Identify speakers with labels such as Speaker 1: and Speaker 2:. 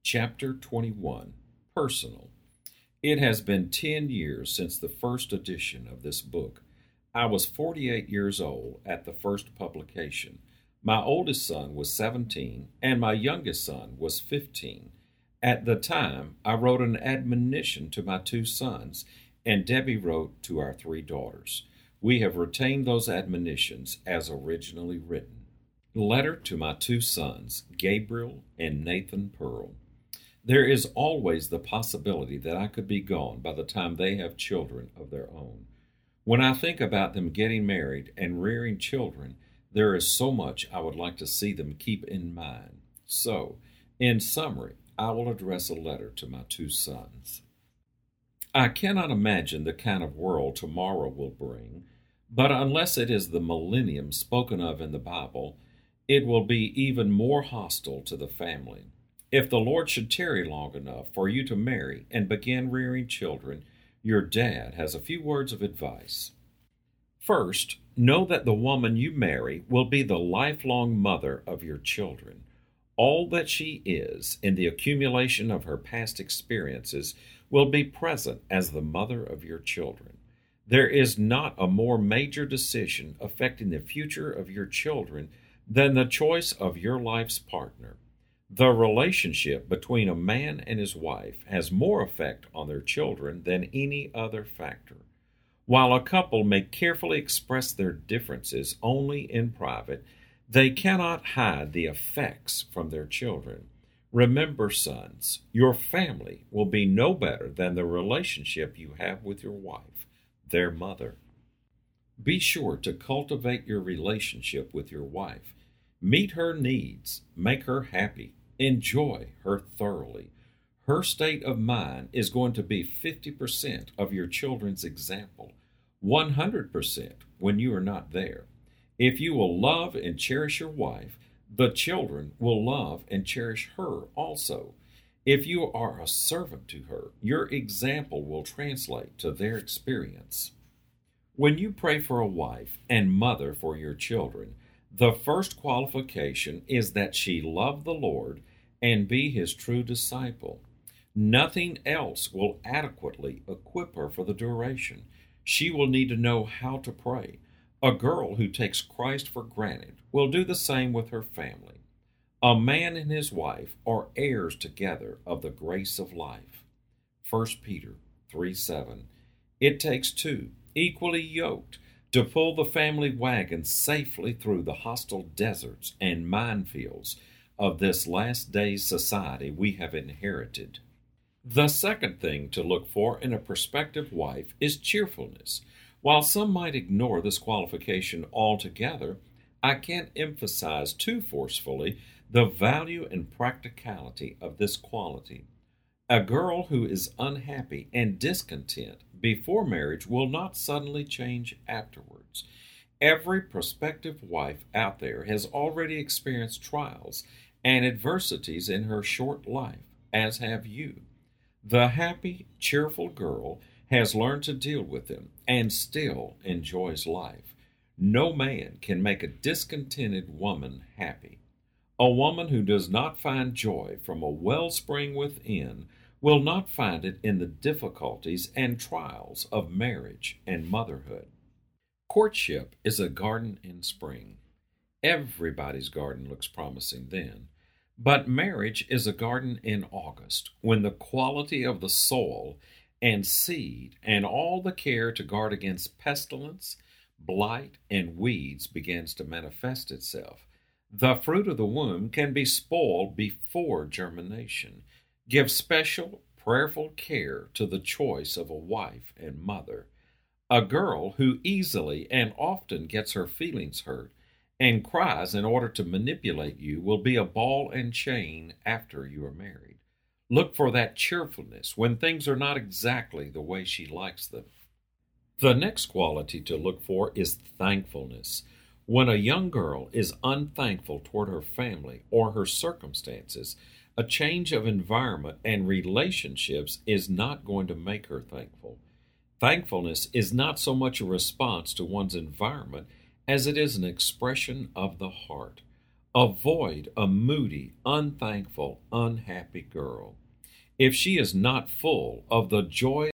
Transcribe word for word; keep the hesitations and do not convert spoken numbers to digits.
Speaker 1: Chapter twenty-one, Personal. It has been ten years since the first edition of this book. I was forty-eight years old at the first publication. My oldest son was seventeen, and my youngest son was fifteen. At the time, I wrote an admonition to my two sons, and Debbie wrote to our three daughters. We have retained those admonitions as originally written. Letter to my two sons, Gabriel and Nathan Pearl. There is always the possibility that I could be gone by the time they have children of their own. When I think about them getting married and rearing children, there is so much I would like to see them keep in mind. So, in summary, I will address a letter to my two sons. I cannot imagine the kind of world tomorrow will bring, but unless it is the millennium spoken of in the Bible, it will be even more hostile to the family. If the Lord should tarry long enough for you to marry and begin rearing children, your dad has a few words of advice. First, know that the woman you marry will be the lifelong mother of your children. All that she is in the accumulation of her past experiences will be present as the mother of your children. There is not a more major decision affecting the future of your children than the choice of your life's partner. The relationship between a man and his wife has more effect on their children than any other factor. While a couple may carefully express their differences only in private, they cannot hide the effects from their children. Remember, sons, your family will be no better than the relationship you have with your wife, their mother. Be sure to cultivate your relationship with your wife. Meet her needs, make her happy, enjoy her thoroughly. Her state of mind is going to be fifty percent of your children's example, one hundred percent when you are not there. If you will love and cherish your wife, the children will love and cherish her also. If you are a servant to her, your example will translate to their experience. When you pray for a wife and mother for your children, the first qualification is that she love the Lord and be his true disciple. Nothing else will adequately equip her for the duration. She will need to know how to pray. A girl who takes Christ for granted will do the same with her family. A man and his wife are heirs together of the grace of life. First Peter three seven. It takes two, equally yoked, to pull the family wagon safely through the hostile deserts and minefields of this last day's society we have inherited. The second thing to look for in a prospective wife is cheerfulness. While some might ignore this qualification altogether, I can't emphasize too forcefully the value and practicality of this quality. A girl who is unhappy and discontent before marriage will not suddenly change afterwards. Every prospective wife out there has already experienced trials and adversities in her short life, as have you. The happy, cheerful girl has learned to deal with them and still enjoys life. No man can make a discontented woman happy. A woman who does not find joy from a wellspring within will not find it in the difficulties and trials of marriage and motherhood. Courtship is a garden in spring. Everybody's garden looks promising then. But marriage is a garden in August, when the quality of the soil and seed and all the care to guard against pestilence, blight, and weeds begins to manifest itself. The fruit of the womb can be spoiled before germination. Give special, prayerful care to the choice of a wife and mother. A girl who easily and often gets her feelings hurt and cries in order to manipulate you will be a ball and chain after you are married. Look for that cheerfulness when things are not exactly the way she likes them. The next quality to look for is thankfulness. When a young girl is unthankful toward her family or her circumstances, a change of environment and relationships is not going to make her thankful. Thankfulness is not so much a response to one's environment as it is an expression of the heart. Avoid a moody, unthankful, unhappy girl. If she is not full of the joy